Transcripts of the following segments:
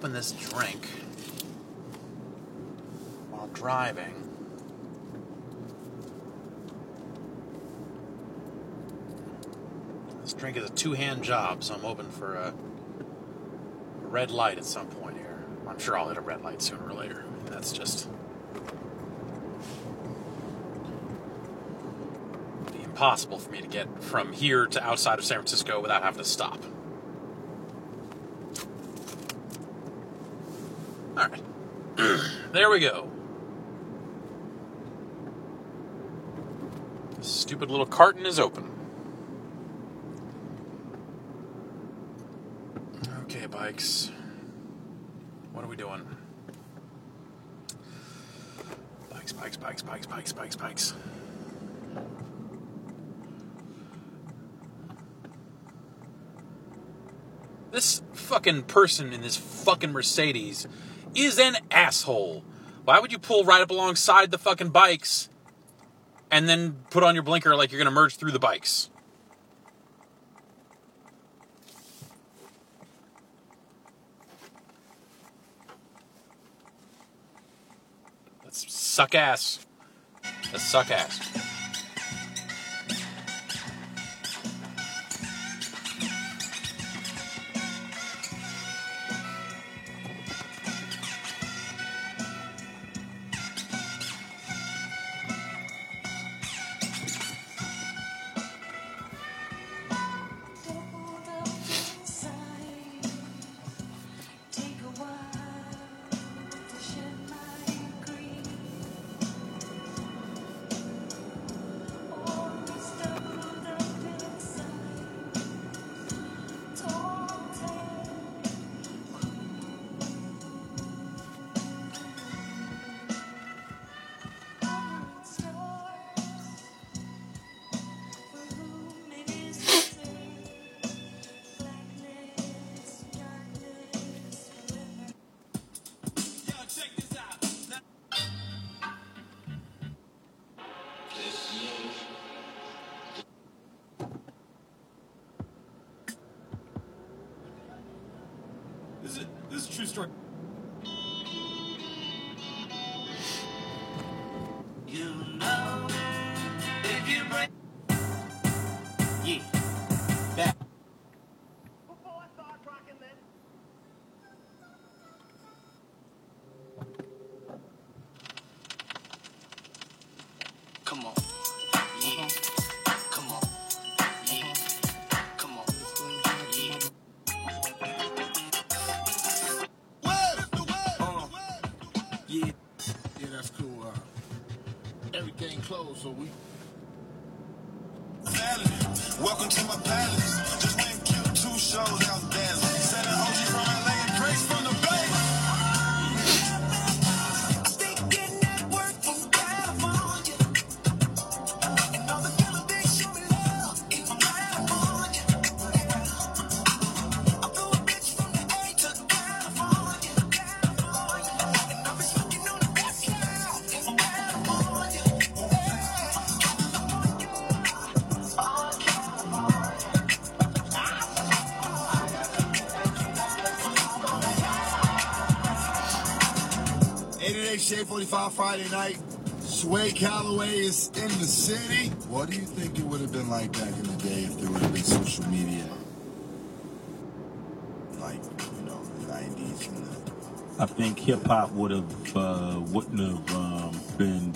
open this drink while driving. This drink is a two-hand job, so I'm hoping for a red light at some point here. I'm sure I'll hit a red light sooner or later. That's just be impossible for me to get from here to outside of San Francisco without having to stop. All right. There we go. This stupid little carton is open. Okay, bikes. What are we doing? Bikes. This fucking person in this fucking Mercedes is an asshole. Why would you pull right up alongside the fucking bikes and then put on your blinker like you're going to merge through the bikes? That's suck ass. That's suck ass. This is a true story. You know, if you break, yeah, back. Before I start rocking that. Come on, yeah. Come on, yeah. Come on, yeah. Yeah, that's cool. Everything closed, so we. Welcome to my palace. Just went cute 2 shows out dancing. Said an OG from LA and Grace from the Bay. Stick getting that work from California. And all the killer they show me love in California. I flew a bitch from the A to California. And I've been smoking on the best now in California. 88 Shade 45 Friday night. Sway Calloway is in the city. What do you think it would have been like back in the day if there would have been social media? Like, you know, the 90s and the... I think hip hop wouldn't have been.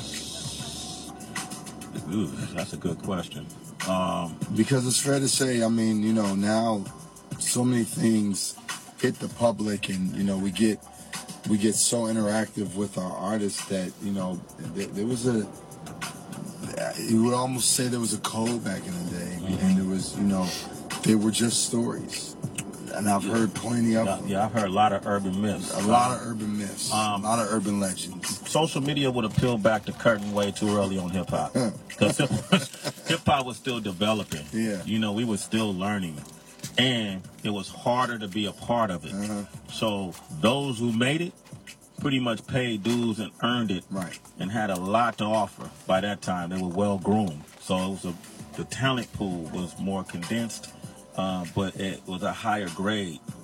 Ooh, that's a good question. Because it's fair to say, I mean, you know, now so many things hit the public, and you know, we get so interactive with our artists that, you know, there was you would almost say there was a code back in the day, and there was, you know, they were just stories. And I've heard plenty of them. Yeah, I've heard a lot of urban myths. A lot of urban myths. A lot of urban legends. Social media would have peeled back the curtain way too early on hip hop. Because hip hop was still developing. Yeah. You know, we were still learning. And it was harder to be a part of it. So those who made it pretty much paid dues and earned it. Right. And had a lot to offer. By that time, they were well groomed. So it was the talent pool was more condensed. But it was a higher grade.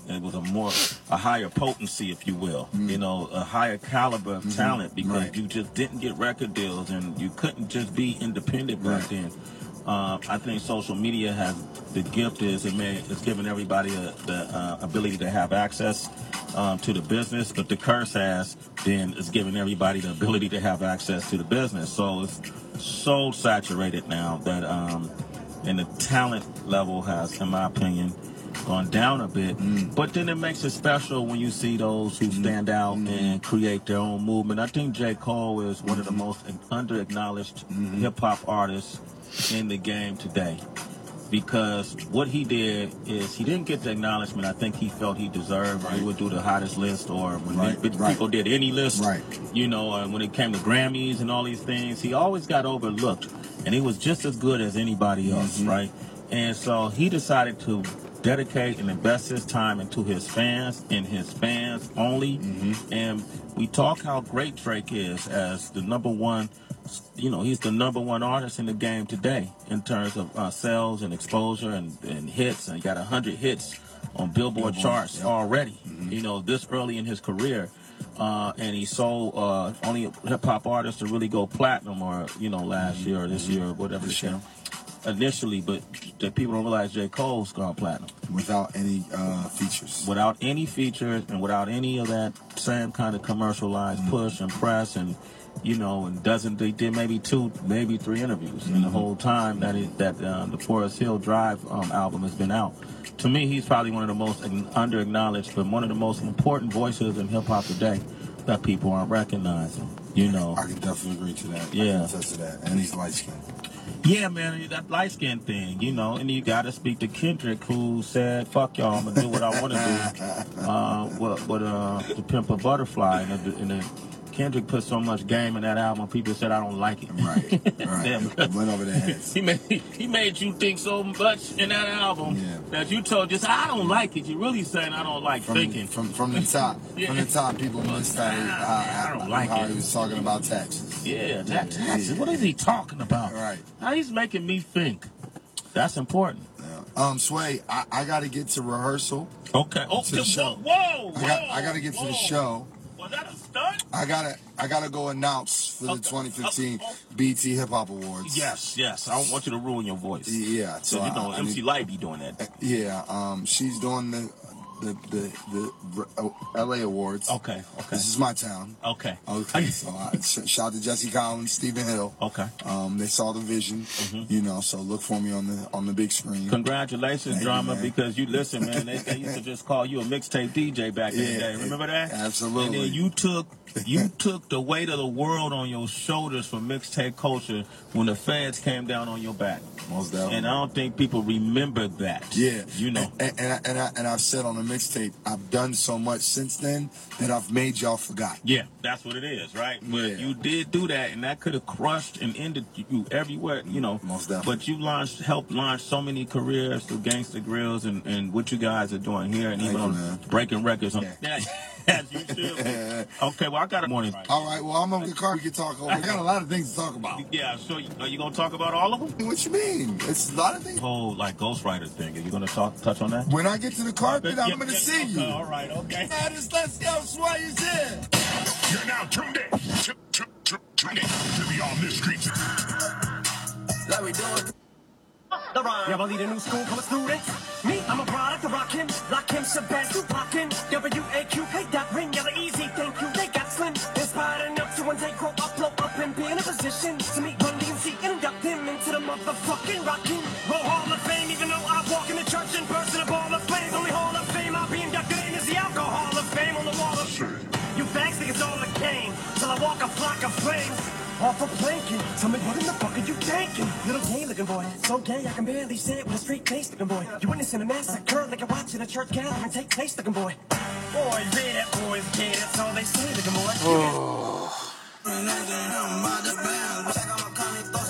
It was a higher potency, if you will. You know, a higher caliber of talent, because you just didn't get record deals and you couldn't just be independent back then. I think social media has the gift is it's giving everybody the ability to have access to the business, but the curse has then is giving everybody the ability to have access to the business. So it's so saturated now that and the talent level has, in my opinion, gone down a bit. But then it makes it special when you see those who stand out and create their own movement. I think J. Cole is one of the most under-acknowledged hip-hop artists in the game today, because what he did is he didn't get the acknowledgement I think he felt he deserved. He would do the hottest list, or when people did any list, you know, when it came to Grammys and all these things, he always got overlooked, and he was just as good as anybody else, right? And so he decided to dedicate and invest his time into his fans and his fans only. And we talk how great Drake is as the number one. You know, he's the number one artist in the game today in terms of sales and exposure and hits. And he got 100 hits on Billboard charts already, you know, this early in his career. And he sold only hip-hop artists to really go platinum, or, you know, last year or this year or whatever the year initially. But that people don't realize J. Cole's gone platinum. Without any features. Without any features and without any of that same kind of commercialized push and press, and you know, and they did maybe 2, maybe 3 interviews in the whole time that the Forest Hill Drive album has been out. To me, he's probably one of the most under-acknowledged, but one of the most important voices in hip-hop today that people aren't recognizing, you know. I can definitely agree to that. Yeah. I can attest to that. And he's light-skinned. Yeah, man, that light-skinned thing, you know. And you got to speak to Kendrick, who said, fuck y'all, I'm going to do what I want to do. To Pimp a Butterfly in the Kendrick put so much game in that album, people said I don't like it. Right. Went over their heads. He made you think so much in that album that you told just I don't like it. You really saying I don't like thinking. From the top. From the top, people missed I don't like how it. he was talking about taxes. Yeah, taxes. What is he talking about? Right. How he's making me think. That's important. Sway, I got to get to rehearsal. Okay. Oh, to the show. Whoa. I got to get to the show. Was that a stunt? I gotta go announce for the 2015 BT Hip Hop Awards. Yes. I don't want you to ruin your voice. Yeah, so you know MC Light be doing that. Yeah, she's doing the LA Awards. Okay. This is my town. Okay. So shout out to Jesse Collins, Stephen Hill. Okay. They saw the vision, you know. So look for me on the big screen. Congratulations, Drama, because you listen, man. They used to just call you a mixtape DJ back in the day. Remember that? Absolutely. And then you took the weight of the world on your shoulders for mixtape culture when the feds came down on your back. Most definitely. And I don't think people remember that. Yeah. You know. And I've said on the mixtape, I've done so much since then that I've made y'all forgot. Yeah, that's what it is, right? But you did do that, and that could have crushed and ended you everywhere, you know. Most definitely. But you helped launch so many careers through Gangsta Grills and what you guys are doing here, and even on breaking records. As you should. Okay, well, I got a morning. All right, well, I'm on the car. We can talk over. We got a lot of things to talk about. Yeah, so are you going to talk about all of them? What you mean? It's a lot of things. Whole, like, Ghostwriter thing. Are you going to touch on that? When I get to the carpet, I'm going to see you. All right, okay. Let's go, Sway is here. You're now tuned in. Tuned in to the On This Streets. Like we doing. Yeah, I lead a new school full of students. Me, I'm a product of Rakim, Lakim, Shabazz, Rockin', W-A-Q, hey, that ring, yellow easy, thank you, they got slim. Inspired enough to one day grow up, blow up, and be in a position to meet Run DMC and induct him into the motherfucking Rockin' Roll Hall of Fame, even though I walk in the church and burst in a ball of flames. Only Hall of Fame I'll be inducted in is the Alcohol of Fame on the wall of shame. You fags think it's all a game, till I walk a flock of flames. Off a planking, tell me what in the fuck are you thinking? Little gay looking boy, so gay I can barely say it with a straight face looking boy. You witnessing a massacre like you're watching a church gathering take place looking boy. Boys yeah, boys gay, that's all they say looking boy.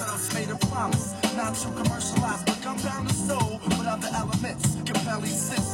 Not too commercialized, but come down the soul without the elements. Compelling sense